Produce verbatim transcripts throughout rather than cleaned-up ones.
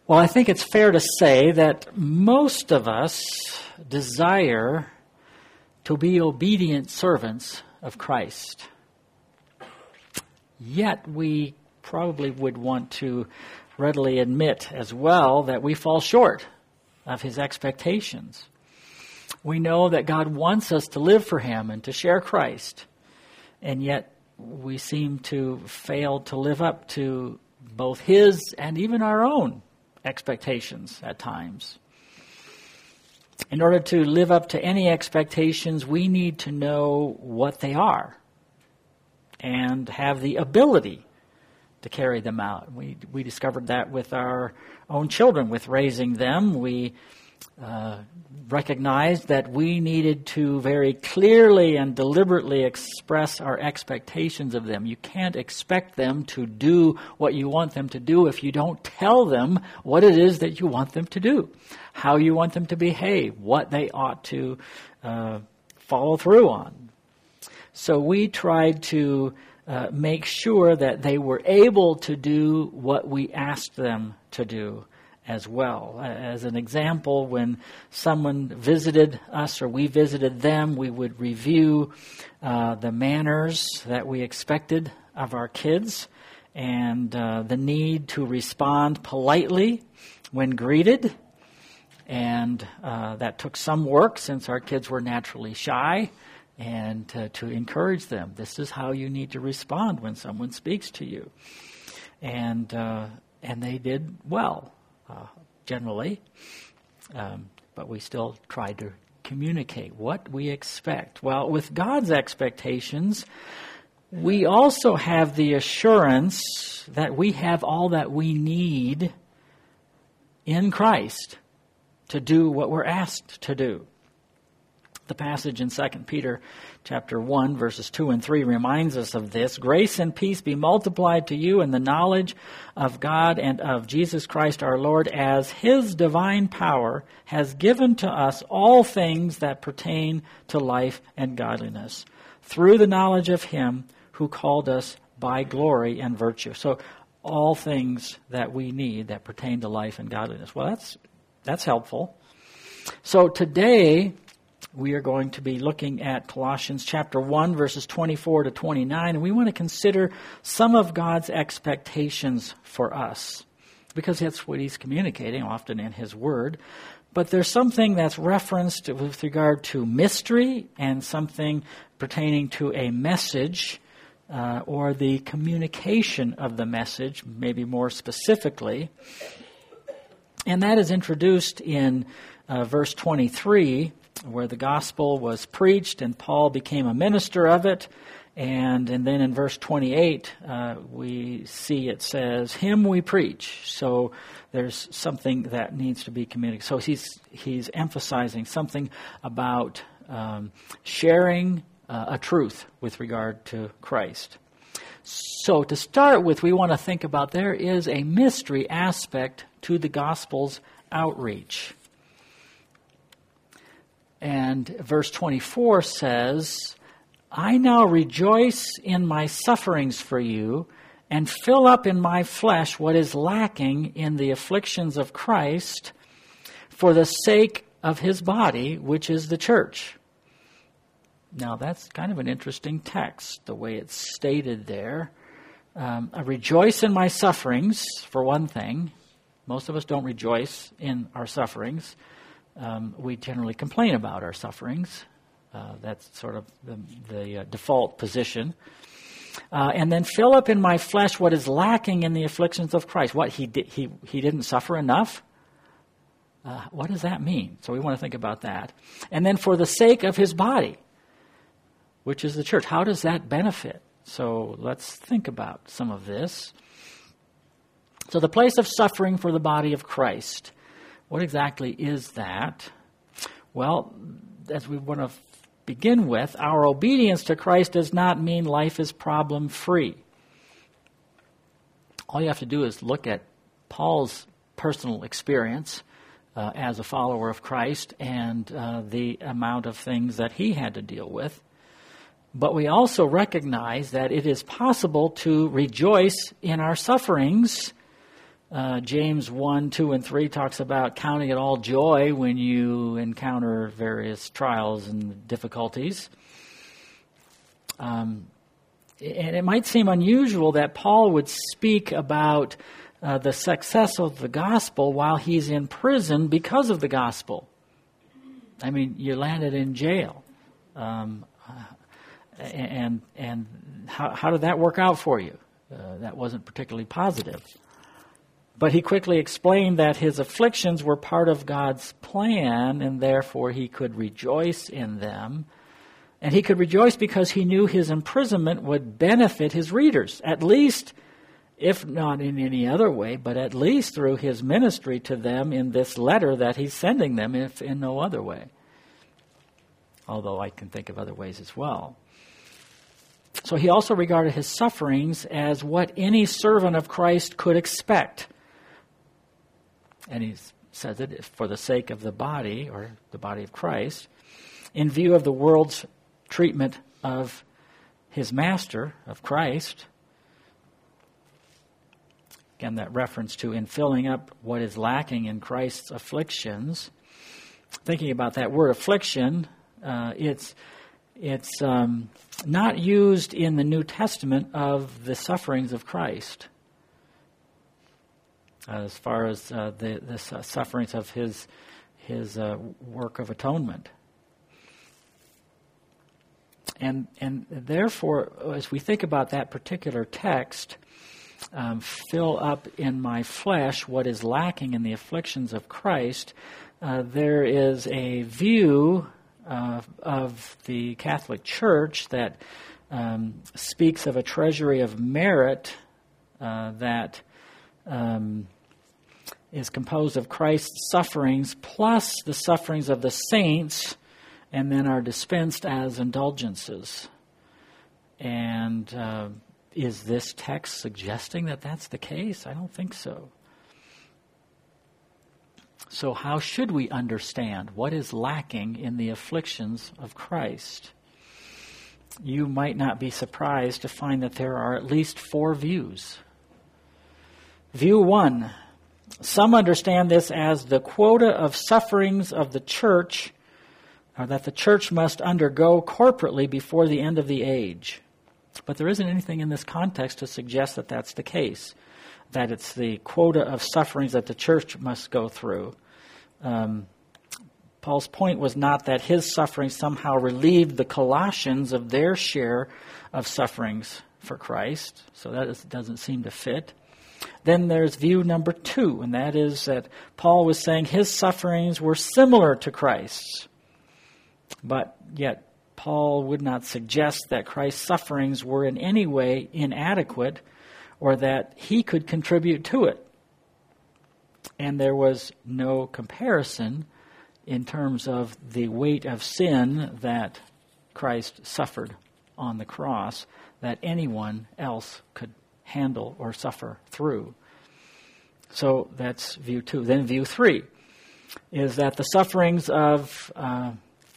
Well, I think it's fair to say that most of us desire to be obedient servants of Christ. Yet we probably would want to readily admit as well that we fall short of His expectations. We know that God wants us to live for Him and to share Christ, and yet we seem to fail to live up to both His and even our own expectations at times. In order to live up to any expectations, we need to know what they are and have the ability to carry them out. We we discovered that with our own children, with raising them. We uh, recognized that we needed to very clearly and deliberately express our expectations of them. You can't expect them to do what you want them to do if you don't tell them what it is that you want them to do, how you want them to behave, what they ought to uh, follow through on. So we tried to uh, make sure that they were able to do what we asked them to do as well. As an example, when someone visited us or we visited them, we would review uh, the manners that we expected of our kids and uh, the need to respond politely when greeted. And uh, that took some work since our kids were naturally shy, and uh, to encourage them. This is how you need to respond when someone speaks to you. And uh, and they did well. Uh, generally, um, but we still try to communicate what we expect. Well, with God's expectations, we also have the assurance that we have all that we need in Christ to do what we're asked to do. The passage in Second Peter chapter one, verses two and three reminds us of this. Grace and peace be multiplied to you in the knowledge of God and of Jesus Christ our Lord, as His divine power has given to us all things that pertain to life and godliness, through the knowledge of Him who called us by glory and virtue. So all things that we need that pertain to life and godliness. Well, that's that's helpful. So today we are going to be looking at Colossians chapter one, verses twenty-four to twenty-nine, and we want to consider some of God's expectations for us, because that's what He's communicating often in His Word. But there's something that's referenced with regard to mystery and something pertaining to a message uh, or the communication of the message, maybe more specifically. And that is introduced in uh, verse twenty-three, where the gospel was preached and Paul became a minister of it. And, and then in verse twenty-eight, uh, we see it says, Him we preach. So there's something that needs to be communicated. So he's, he's emphasizing something about um, sharing uh, a truth with regard to Christ. So to start with, we want to think about there is a mystery aspect to the gospel's outreach. And verse twenty-four says, I now rejoice in my sufferings for you, and fill up in my flesh what is lacking in the afflictions of Christ, for the sake of His body, which is the church. Now that's kind of an interesting text, the way it's stated there. Um, I rejoice in my sufferings, for one thing. Most of us don't rejoice in our sufferings. Um, we generally complain about our sufferings. Uh, that's sort of the, the uh, default position. Uh, and then fill up in my flesh what is lacking in the afflictions of Christ. What, he did, he he didn't suffer enough? Uh, what does that mean? So we want to think about that. And then for the sake of His body, which is the church. How does that benefit? So let's think about some of this. So the place of suffering for the body of Christ. What exactly is that? Well, as we want to begin with, our obedience to Christ does not mean life is problem-free. All you have to do is look at Paul's personal experience uh, as a follower of Christ and uh, the amount of things that he had to deal with. But we also recognize that it is possible to rejoice in our sufferings Uh, James one, two, and three talks about counting it all joy when you encounter various trials and difficulties. Um, and it might seem unusual that Paul would speak about uh, the success of the gospel while he's in prison because of the gospel. I mean, you landed in jail. Um, and and how, how did that work out for you? Uh, that wasn't particularly positive. But he quickly explained that his afflictions were part of God's plan, and therefore he could rejoice in them. And he could rejoice because he knew his imprisonment would benefit his readers, at least, if not in any other way, but at least through his ministry to them in this letter that he's sending them, if in no other way. Although I can think of other ways as well. So he also regarded his sufferings as what any servant of Christ could expect. And he says it for the sake of the body, or the body of Christ, in view of the world's treatment of his master, of Christ. Again, that reference to in filling up what is lacking in Christ's afflictions. Thinking about that word affliction, uh, it's it's um, not used in the New Testament of the sufferings of Christ. Uh, as far as uh, the, the sufferings of his his uh, work of atonement. And and therefore, as we think about that particular text, um, fill up in my flesh what is lacking in the afflictions of Christ, uh, there is a view uh, of the Catholic Church that um, speaks of a treasury of merit uh, that um, is composed of Christ's sufferings plus the sufferings of the saints, and then are dispensed as indulgences. And uh, is this text suggesting that that's the case? I don't think so. So how should we understand what is lacking in the afflictions of Christ? You might not be surprised to find that there are at least four views. View one. Some understand this as the quota of sufferings of the church, or that the church must undergo corporately before the end of the age. But there isn't anything in this context to suggest that that's the case, that it's the quota of sufferings that the church must go through. Um, Paul's point was not that his suffering somehow relieved the Colossians of their share of sufferings for Christ, so that is, doesn't seem to fit. Then there's view number two, and that is that Paul was saying his sufferings were similar to Christ's. But yet, Paul would not suggest that Christ's sufferings were in any way inadequate or that he could contribute to it. And there was no comparison in terms of the weight of sin that Christ suffered on the cross that anyone else could handle or suffer through. So that's view two. Then view three is that the sufferings of uh,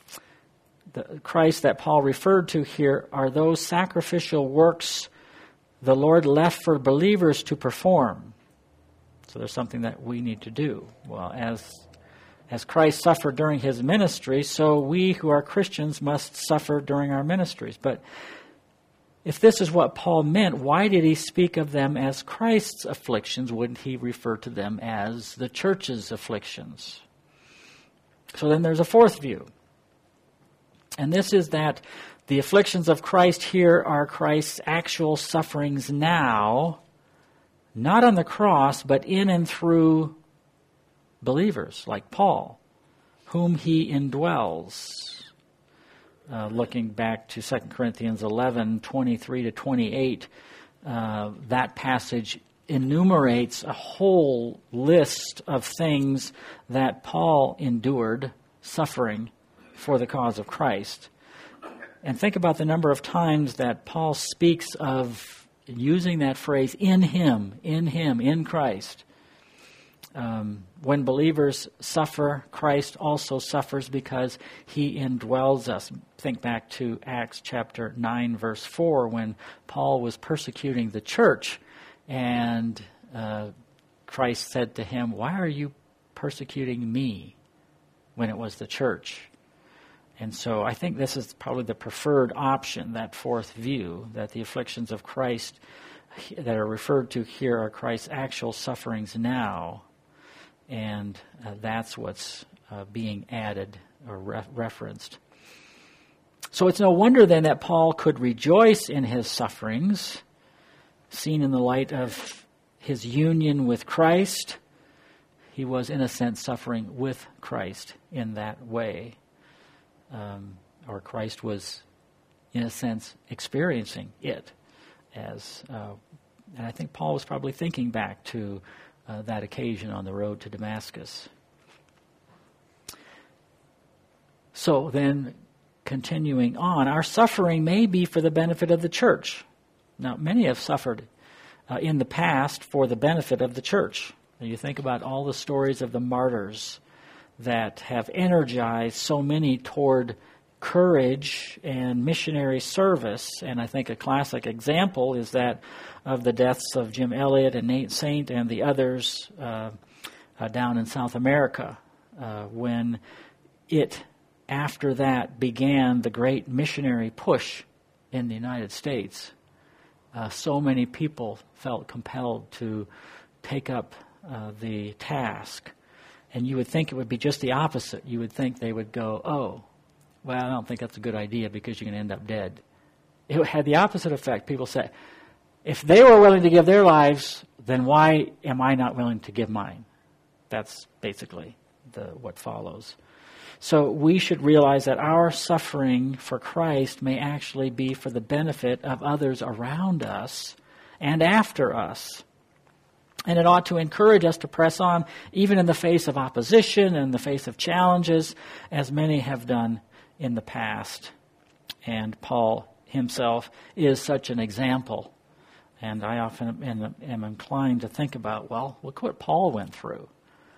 the Christ that Paul referred to here are those sacrificial works the Lord left for believers to perform. So there's something that we need to do. Well, as as Christ suffered during his ministry, so we who are Christians must suffer during our ministries. But if this is what Paul meant, why did he speak of them as Christ's afflictions? Wouldn't he refer to them as the church's afflictions? So then there's a fourth view. And this is that the afflictions of Christ here are Christ's actual sufferings now, not on the cross, but in and through believers like Paul, whom he indwells. Uh, looking back to Second Corinthians eleven, twenty-three to twenty-eight, uh, that passage enumerates a whole list of things that Paul endured, suffering for the cause of Christ. And think about the number of times that Paul speaks of using that phrase, in him, in him, in Christ. Um, when believers suffer, Christ also suffers because he indwells us. Think back to Acts chapter nine, verse four, when Paul was persecuting the church and uh, Christ said to him, "Why are you persecuting me?" when it was the church. And so I think this is probably the preferred option, that fourth view, that the afflictions of Christ that are referred to here are Christ's actual sufferings now, and uh, that's what's uh, being added or re- referenced. So it's no wonder then that Paul could rejoice in his sufferings, seen in the light of his union with Christ. He was, in a sense, suffering with Christ in that way. Um, or Christ was, in a sense, experiencing it as, uh, and I think Paul was probably thinking back to uh, that occasion on the road to Damascus. So then, continuing on, our suffering may be for the benefit of the church. Now, many have suffered uh, in the past for the benefit of the church. You think about all the stories of the martyrs that have energized so many toward courage and missionary service. And I think a classic example is that of the deaths of Jim Elliot and Nate Saint and the others uh, uh, down in South America, uh, when it, after that, began the great missionary push in the United States. Uh, so many people felt compelled to take up uh, the task. And you would think it would be just the opposite. You would think they would go, oh, well, I don't think that's a good idea because you're going to end up dead. It had the opposite effect. People say, if they were willing to give their lives, then why am I not willing to give mine? That's basically the what follows. So we should realize that our suffering for Christ may actually be for the benefit of others around us and after us. And it ought to encourage us to press on, even in the face of opposition and in the face of challenges, as many have done in the past. And Paul himself is such an example. And I often am, am inclined to think about, well, look what Paul went through.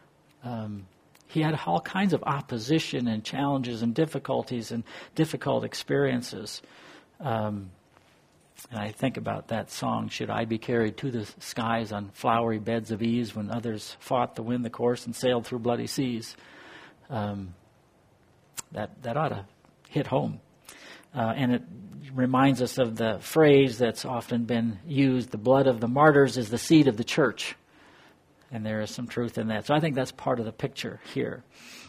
Um, he had all kinds of opposition and challenges and difficulties and difficult experiences. Um And I think about that song, "Should I be carried to the skies on flowery beds of ease when others fought to win the course and sailed through bloody seas?" Um, that that ought to hit home. Uh, and it reminds us of the phrase that's often been used, "The blood of the martyrs is the seed of the church." And there is some truth in that. So I think that's part of the picture here.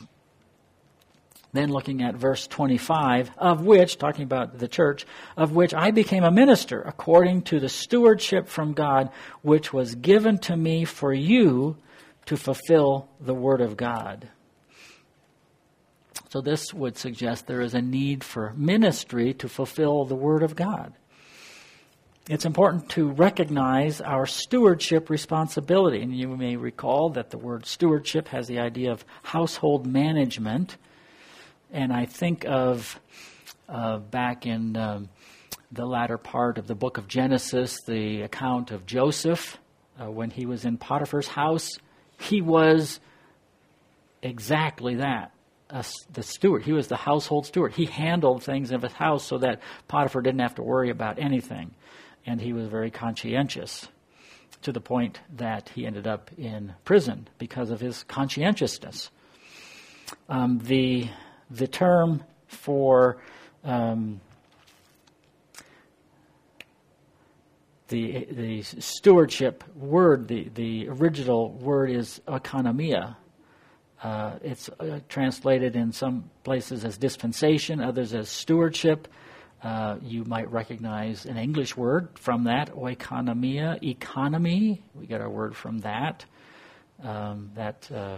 Then looking at verse twenty-five, of which, talking about the church, of which I became a minister according to the stewardship from God, which was given to me for you to fulfill the word of God. So this would suggest there is a need for ministry to fulfill the word of God. It's important to recognize our stewardship responsibility. And you may recall that the word stewardship has the idea of household management. And I think of uh, back in um, the latter part of the book of Genesis, the account of Joseph, uh, when he was in Potiphar's house. He was exactly that, uh, the steward. He was the household steward. He handled things in his house so that Potiphar didn't have to worry about anything. And he was very conscientious, to the point that he ended up in prison because of his conscientiousness. Um, the the term for um, the the stewardship word, the, the original word is oikonomia. Uh, it's uh, translated in some places as dispensation, others as stewardship. Uh, you might recognize an English word from that, oikonomia, economy. We get our word from that. Um, that uh,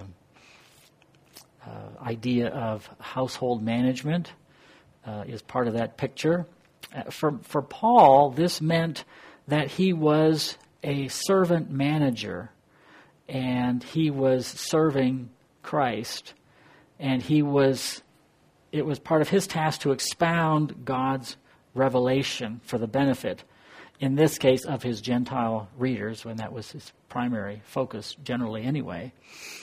uh, idea of household management uh, is part of that picture. Uh, for, for Paul, this meant that he was a servant manager, and he was serving Christ, and he was... It was part of his task to expound God's revelation for the benefit, in this case, of his Gentile readers, when that was his primary focus generally anyway.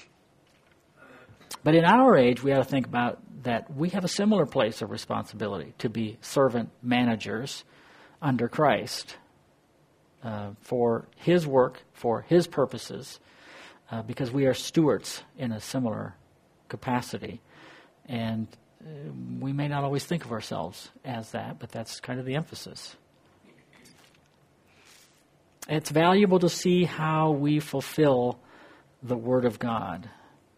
But in our age, we have to think about that we have a similar place of responsibility to be servant managers under Christ uh, for his work, for his purposes. uh, because we are stewards in a similar capacity. And uh, we may not always think of ourselves as that, but that's kind of the emphasis. It's valuable to see how we fulfill the Word of God.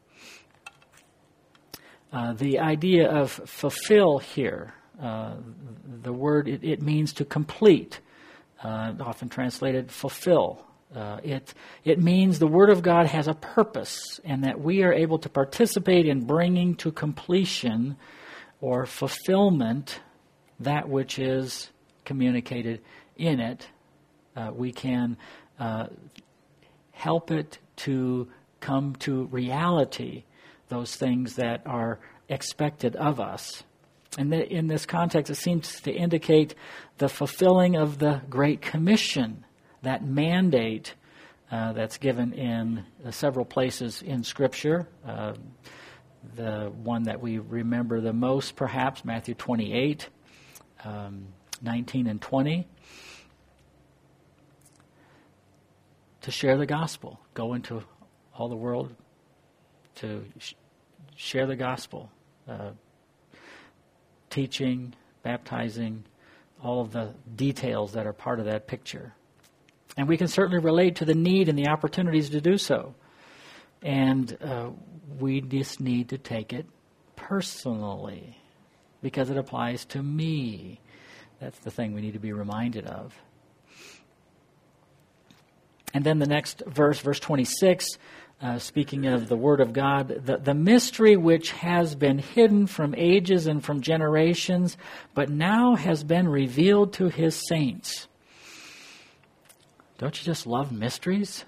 Uh, the idea of fulfill here, uh, the word, it, it means to complete, uh, often translated fulfill. Uh, it, it means the Word of God has a purpose and that we are able to participate in bringing to completion or fulfillment that which is communicated in it. Uh, we can uh, help it to come to reality, those things that are expected of us. And in this context, it seems to indicate the fulfilling of the Great Commission, that mandate uh, that's given in uh, several places in Scripture. Uh, the one that we remember the most, perhaps, Matthew twenty-eight, um, nineteen and twenty. To share the gospel, go into all the world to sh- share the gospel, uh, teaching, baptizing, all of the details that are part of that picture. And we can certainly relate to the need and the opportunities to do so. And uh, we just need to take it personally because it applies to me. That's the thing we need to be reminded of. And then the next verse, verse twenty-six, uh, speaking of the Word of God, the, the mystery which has been hidden from ages and from generations, but now has been revealed to His saints. Don't you just love mysteries?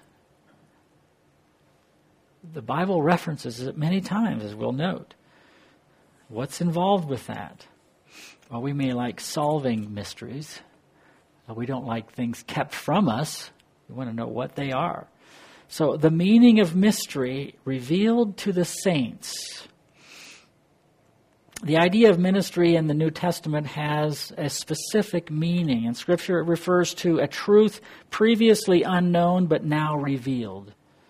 The Bible references it many times, as we'll note. What's involved with that? Well, we may like solving mysteries. We don't like things kept from us. We want to know what they are. So the meaning of mystery revealed to the saints. The idea of ministry in the New Testament has a specific meaning. In Scripture, it refers to a truth previously unknown but now revealed.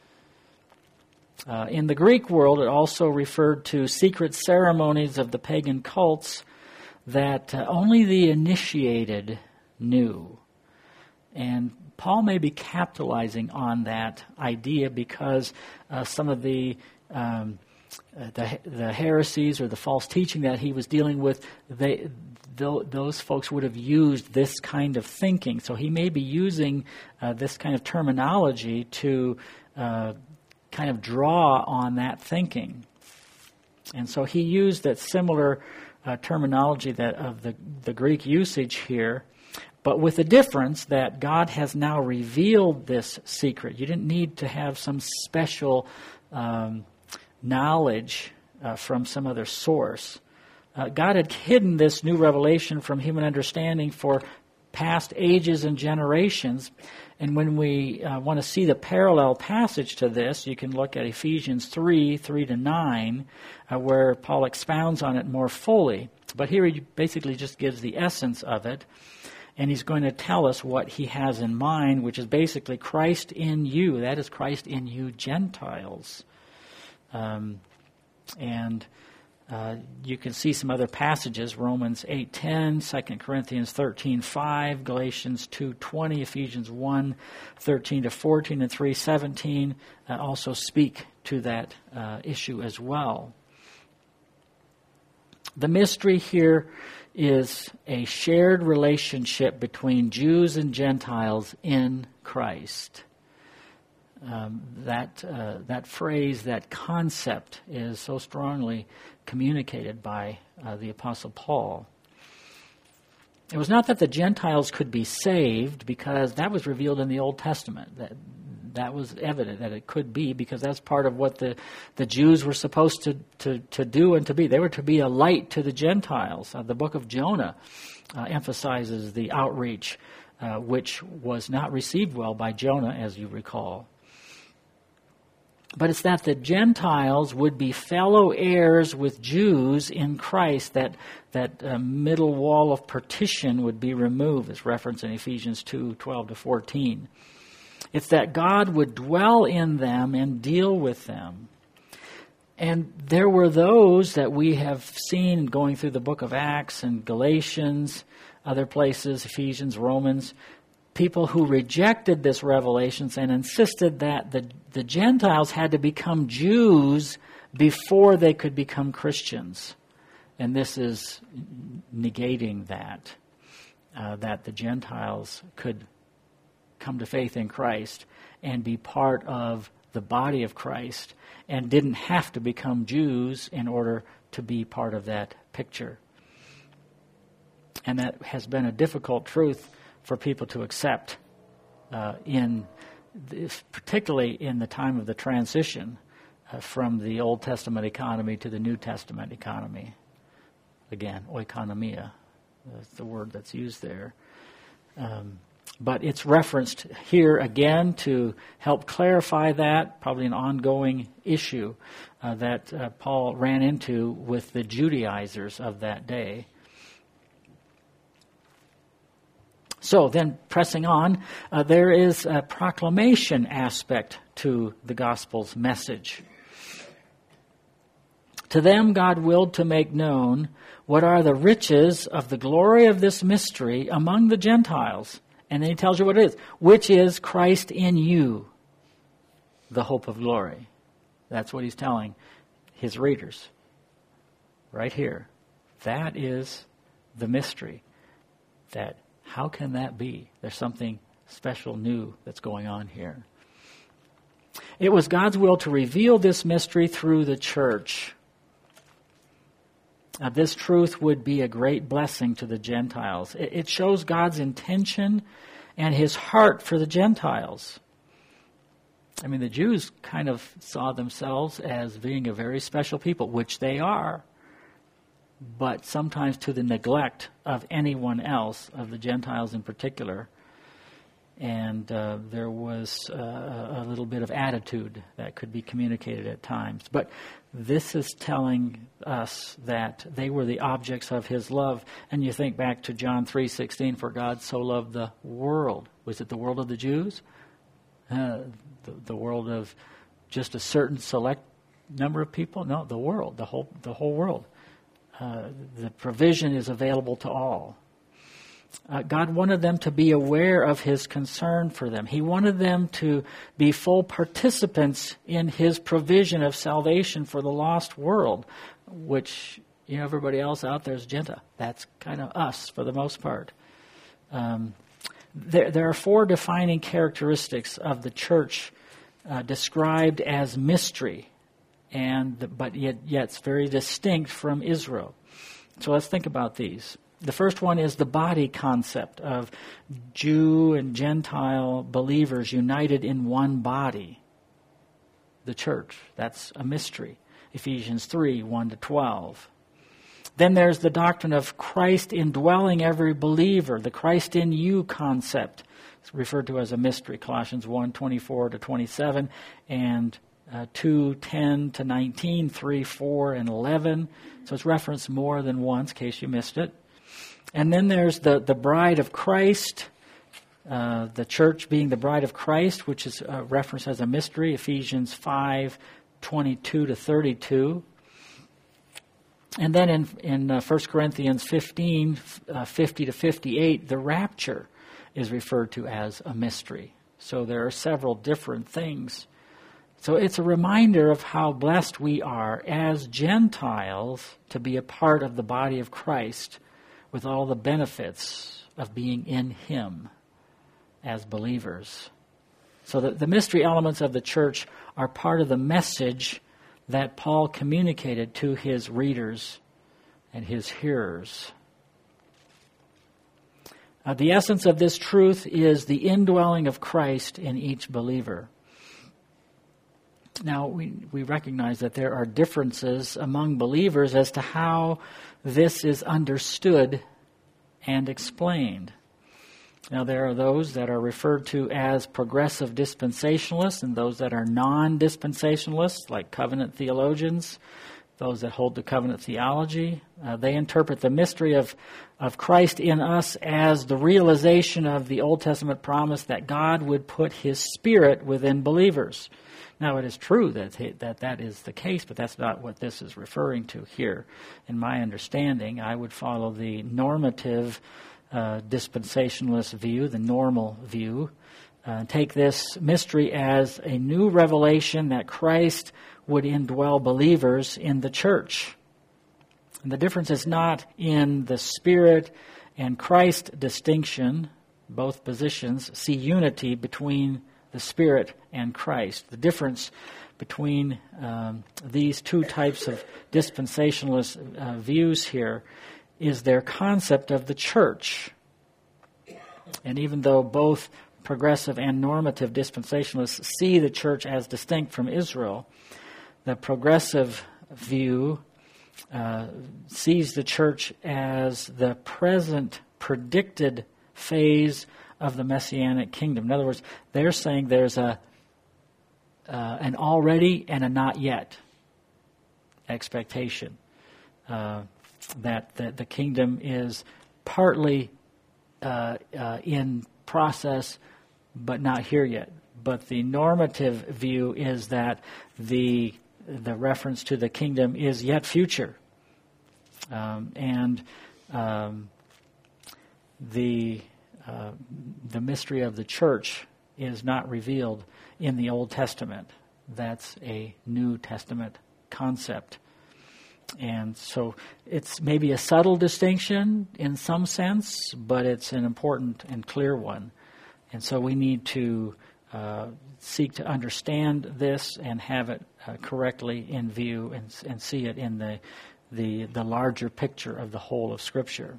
Uh, in the Greek world, it also referred to secret ceremonies of the pagan cults that uh, only the initiated knew. And Paul may be capitalizing on that idea because uh, some of the, um, uh, the the heresies or the false teaching that he was dealing with, they th- those folks would have used this kind of thinking. So he may be using uh, this kind of terminology to uh, kind of draw on that thinking. And so he used that similar uh, terminology that of the, the Greek usage here, but with the difference that God has now revealed this secret. You didn't need to have some special um, knowledge uh, from some other source. Uh, God had hidden this new revelation from human understanding for past ages and generations. And when we uh, want to see the parallel passage to this, you can look at Ephesians three, three to nine, uh, where Paul expounds on it more fully. But here he basically just gives the essence of it. And he's going to tell us what he has in mind, which is basically Christ in you. That is Christ in you, Gentiles. Um, and uh, you can see some other passages, Romans eight ten, Second Corinthians thirteen five, Galatians two twenty, Ephesians one thirteen to fourteen, and three seventeen uh, also speak to that uh, issue as well. The mystery here is a shared relationship between Jews and Gentiles in Christ. Um, that uh, that phrase, that concept, is so strongly communicated by uh, the Apostle Paul. It was not that the Gentiles could be saved, because that was revealed in the Old Testament. That that was evident that it could be, because that's part of what the, the Jews were supposed to, to, to do and to be. They were to be a light to the Gentiles. Uh, the book of Jonah uh, emphasizes the outreach, uh, which was not received well by Jonah, as you recall. But it's that the Gentiles would be fellow heirs with Jews in Christ, that that uh, middle wall of partition would be removed, as referenced in Ephesians two twelve to fourteen. It's that God would dwell in them and deal with them. And there were those that we have seen going through the book of Acts and Galatians, other places, Ephesians, Romans, people who rejected this revelation and insisted that the, the Gentiles had to become Jews before they could become Christians. And this is negating that, uh, that the Gentiles could come to faith in Christ and be part of the body of Christ and didn't have to become Jews in order to be part of that picture. And that has been a difficult truth for people to accept, uh, in this, particularly in the time of the transition uh, from the Old Testament economy to the New Testament economy. Again, oikonomia, that's the word that's used there. Um, but it's referenced here again to help clarify that, probably an ongoing issue uh, that uh, Paul ran into with the Judaizers of that day. So then, pressing on, uh, there is a proclamation aspect to the gospel's message. To them God willed to make known what are the riches of the glory of this mystery among the Gentiles. And then he tells you what it is, which is Christ in you, the hope of glory. That's what he's telling his readers right here. That is the mystery. That how can that be? There's something special new that's going on here. It was God's will to reveal this mystery through the church. Now, this truth would be a great blessing to the Gentiles. It shows God's intention and his heart for the Gentiles. I mean, the Jews kind of saw themselves as being a very special people, which they are, but sometimes to the neglect of anyone else, of the Gentiles in particular. And uh, there was uh, a little bit of attitude that could be communicated at times. But this is telling us that they were the objects of his love. And you think back to John three sixteen, for God so loved the world. Was it the world of the Jews? Uh, the, the world of just a certain select number of people? No, the world, the whole, the whole world. Uh, the provision is available to all. Uh, God wanted them to be aware of his concern for them. He wanted them to be full participants in his provision of salvation for the lost world, which, you know, everybody else out there is Gentile. That's kind of us for the most part. Um, there, there are four defining characteristics of the church uh, described as mystery, and the, but yet, yet it's very distinct from Israel. So let's think about these. The first one is the body concept of Jew and Gentile believers united in one body, the church. That's a mystery. Ephesians three, one to twelve. Then there's the doctrine of Christ indwelling every believer, the Christ in you concept. It's referred to as a mystery, Colossians one, twenty-four to twenty-seven, and uh, two, ten to nineteen, three, four, and eleven. So it's referenced more than once, in case you missed it. And then there's the, the bride of Christ, uh, the church being the bride of Christ, which is uh, referenced as a mystery, Ephesians five, twenty-two to thirty-two. And then in, in uh, First Corinthians fifteen, uh, fifty to fifty-eight, the rapture is referred to as a mystery. So there are several different things. So it's a reminder of how blessed we are as Gentiles to be a part of the body of Christ, with all the benefits of being in him as believers. So the, the mystery elements of the church are part of the message that Paul communicated to his readers and his hearers. Uh, the essence of this truth is the indwelling of Christ in each believer. Now, we, we recognize that there are differences among believers as to how this is understood and explained. Now, there are those that are referred to as progressive dispensationalists and those that are non-dispensationalists, like covenant theologians. those that hold the covenant theology. Uh, they interpret the mystery of, of Christ in us as the realization of the Old Testament promise that God would put His Spirit within believers. Now, it is true that he, that that is the case, but that's not what this is referring to here. In my understanding, I would follow the normative uh, dispensationalist view, the normal view, uh, take this mystery as a new revelation that Christ would indwell believers in the church. And the difference is not in the Spirit and Christ distinction. Both positions see unity between the Spirit and Christ. The difference between um, these two types of dispensationalist uh, views here is their concept of the church. And even though both progressive and normative dispensationalists see the church as distinct from Israel, the progressive view uh, sees the church as the present predicted phase of the Messianic kingdom. In other words, they're saying there's a uh, an already and a not yet expectation. Uh, that, that the kingdom is partly uh, uh, in process, but not here yet. But the normative view is that the the reference to the kingdom is yet future. Um, and um, the uh, the mystery of the church is not revealed in the Old Testament. That's a New Testament concept. And so it's maybe a subtle distinction in some sense, but it's an important and clear one. And so we need to uh, seek to understand this and have it uh, correctly in view and, and see it in the, the, the larger picture of the whole of Scripture.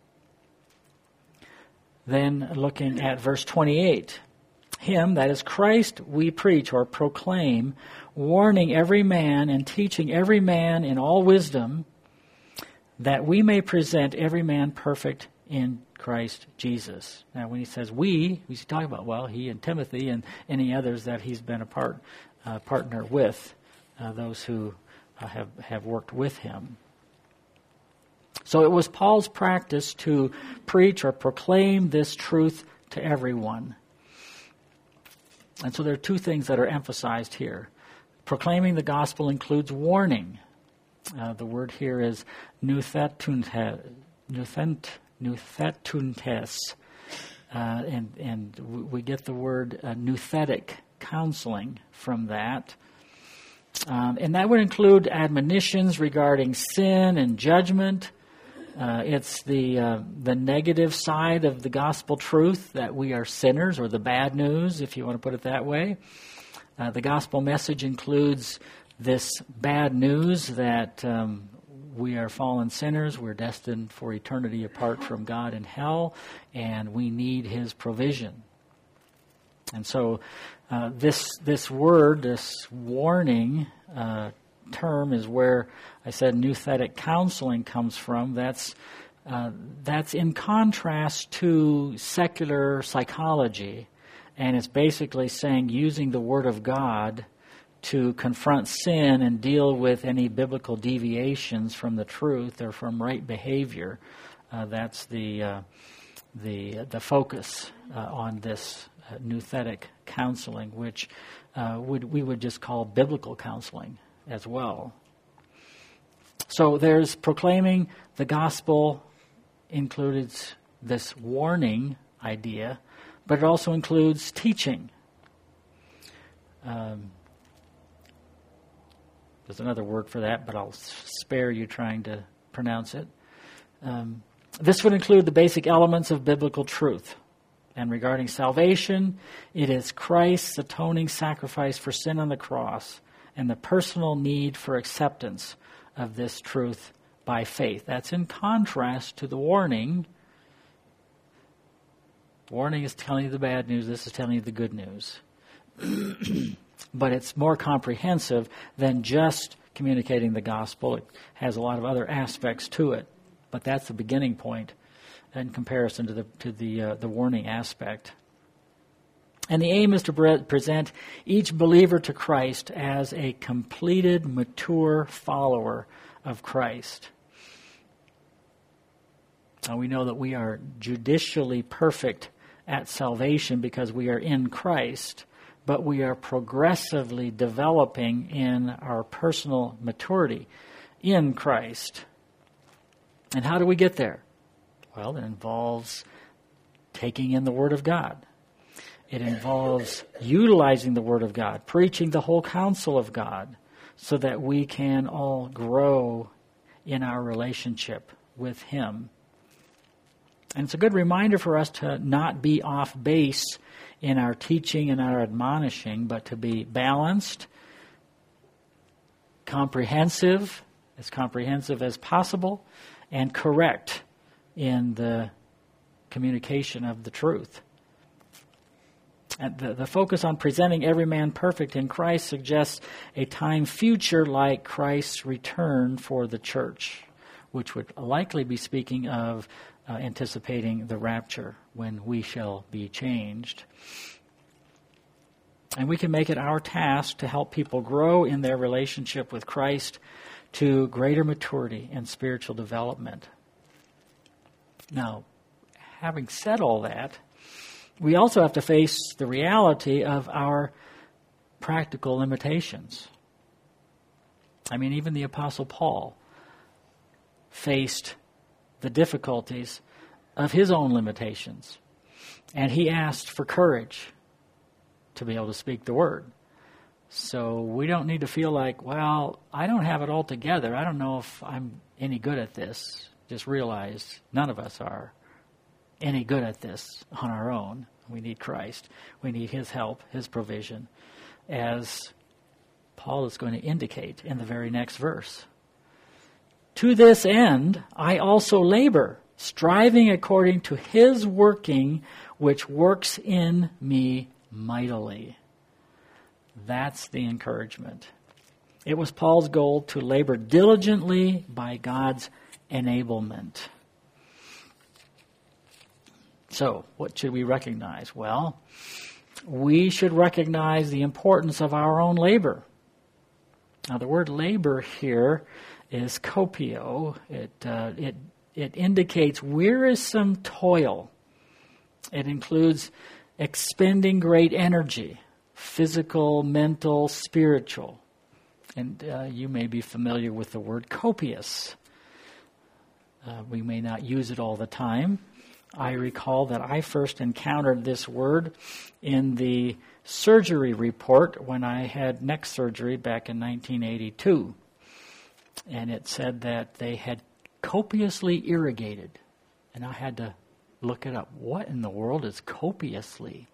Then looking at verse twenty-eight. Him, that is Christ, we preach or proclaim, warning every man and teaching every man in all wisdom, that we may present every man perfect in Christ Jesus. Now, when he says we, he's talking about, well, he and Timothy and any others that he's been a part, uh, partner with, uh, those who uh, have, have worked with him. So it was Paul's practice to preach or proclaim this truth to everyone. And so there are two things that are emphasized here. Proclaiming the gospel includes warning. Uh, the word here is nuthetuntes, nuthetuntes, uh, and and we get the word uh, nuthetic counseling from that. Um, and that would include admonitions regarding sin and judgment. Uh, it's the uh, the negative side of the gospel truth that we are sinners, or the bad news, if you want to put it that way. Uh, the gospel message includes this bad news that um, we are fallen sinners, we're destined for eternity apart from God in hell, and we need His provision. And so uh, this this word, this warning uh, term is where I said nuthetic counseling comes from. That's uh, that's in contrast to secular psychology, and it's basically saying using the Word of God to confront sin and deal with any biblical deviations from the truth or from right behavior. Uh, that's the uh, the the focus uh, on this uh, nuthetic counseling, which uh, would we would just call biblical counseling as well. So there's proclaiming the gospel included this warning idea, but it also includes teaching. Um, there's another word for that, but I'll spare you trying to pronounce it. Um, this would include the basic elements of biblical truth. And regarding salvation, it is Christ's atoning sacrifice for sin on the cross and the personal need for acceptance of this truth by faith. That's in contrast to the warning. Warning is telling you the bad news. This is telling you the good news. But it's more comprehensive than just communicating the gospel. It has a lot of other aspects to it. But that's the beginning point in comparison to the to the uh, the warning aspect. And the aim is to pre- present each believer to Christ as a completed, mature follower of Christ. Now we know that we are judicially perfect at salvation because we are in Christ, but we are progressively developing in our personal maturity in Christ. And how do we get there? Well, it involves taking in the Word of God. It involves utilizing the Word of God, preaching the whole counsel of God, so that we can all grow in our relationship with Him. And it's a good reminder for us to not be off base in our teaching and our admonishing, but to be balanced, comprehensive, as comprehensive as possible, and correct in the communication of the truth. And the, the focus on presenting every man perfect in Christ suggests a time future like Christ's return for the church, which would likely be speaking of uh, anticipating the rapture when we shall be changed. And we can make it our task to help people grow in their relationship with Christ to greater maturity and spiritual development. Now, having said all that, we also have to face the reality of our practical limitations. I mean, even the Apostle Paul faced the difficulties of his own limitations. And he asked for courage to be able to speak the word. So we don't need to feel like, well, I don't have it all together. I don't know if I'm any good at this. Just realize none of us are any good at this on our own. We need Christ. We need His help, His provision, as Paul is going to indicate in the very next verse. To this end, I also labor, striving according to His working, which works in me mightily. That's the encouragement. It was Paul's goal to labor diligently by God's enablement. So, what should we recognize? Well, we should recognize the importance of our own labor. Now, the word labor here is kopio. It uh, it it indicates wearisome toil. It includes expending great energy, physical, mental, spiritual. And uh, you may be familiar with the word copious. Uh, we may not use it all the time. I recall that I first encountered this word in the surgery report when I had neck surgery back in nineteen eighty-two. And it said that they had copiously irrigated. And I had to look it up. What in the world is copiously?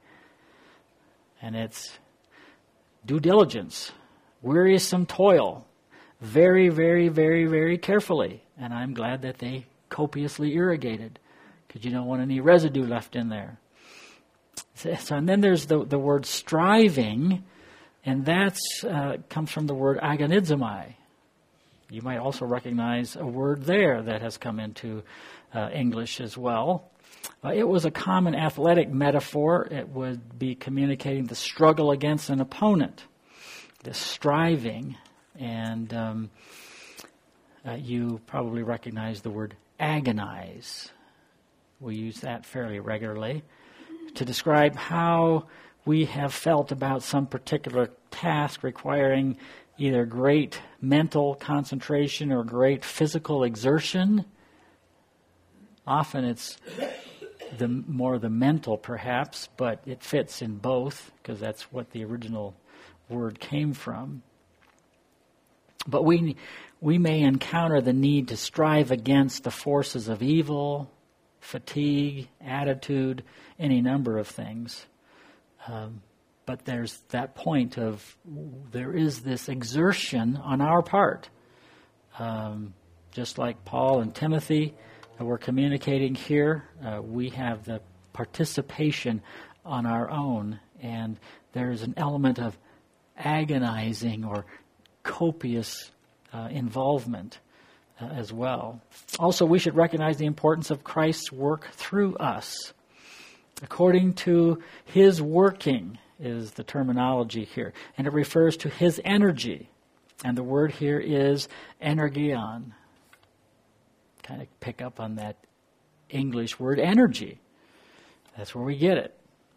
And it's due diligence, wearisome toil, very, very, very, very carefully. And I'm glad that they copiously irrigated, because you don't want any residue left in there. So, and then there's the, the word striving, and that uh, comes from the word agonizomai. You might also recognize a word there that has come into uh, English as well. Uh, it was a common athletic metaphor. It would be communicating the struggle against an opponent, the striving. And um, uh, you probably recognize the word agonize. We use that fairly regularly to describe how we have felt about some particular task requiring either great mental concentration or great physical exertion. Often it's the more the mental, perhaps, but it fits in both because that's what the original word came from. But we we may encounter the need to strive against the forces of evil, fatigue, attitude, any number of things. Um, but there's that point of there is this exertion on our part. Um, just like Paul and Timothy uh, were communicating here, uh, we have the participation on our own, and there's an element of agonizing or copious uh, involvement uh, as well. Also, we should recognize the importance of Christ's work through us. According to his working is the terminology here. And it refers to his energy. And the word here is energion. Kind of pick up on that English word energy. That's where we get it.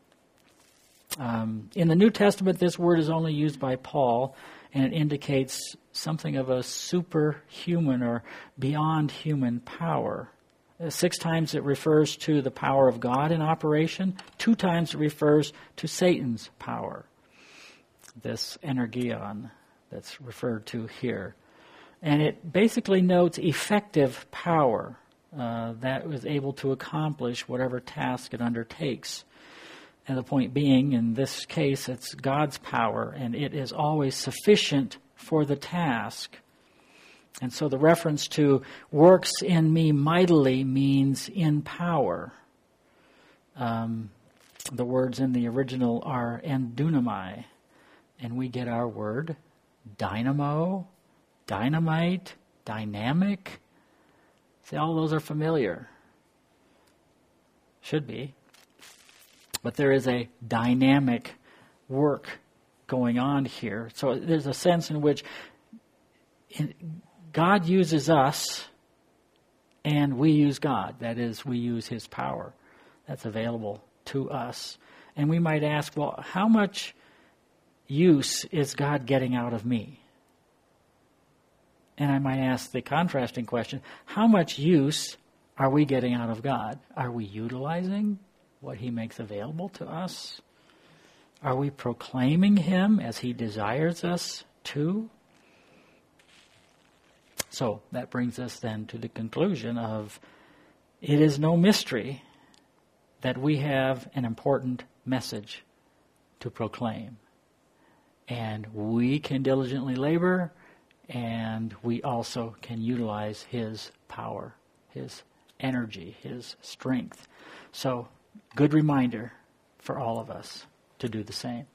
Um, in the New Testament, this word is only used by Paul, and it indicates something of a superhuman or beyond human power. Uh, six times it refers to the power of God in operation. Two times it refers to Satan's power. This energion that's referred to here. And it basically notes effective power uh, that was able to accomplish whatever task it undertakes. And the point being, in this case, it's God's power, and it is always sufficient for the task. And so the reference to works in me mightily means in power. Um, the words in the original are endunamai, and we get our word dynamo, dynamite, dynamic. See, all those are familiar. Should be. But there is a dynamic work going on here. So there's a sense in which in, God uses us and we use God. That is, we use his power that's available to us. And we might ask, well, how much use is God getting out of me? And I might ask the contrasting question, how much use are we getting out of God? Are we utilizing what he makes available to us? Are we proclaiming him as he desires us to? So that brings us then to the conclusion of it is no mystery that we have an important message to proclaim. And we can diligently labor, and we also can utilize his power, his energy, his strength. So, good reminder for all of us to do the same.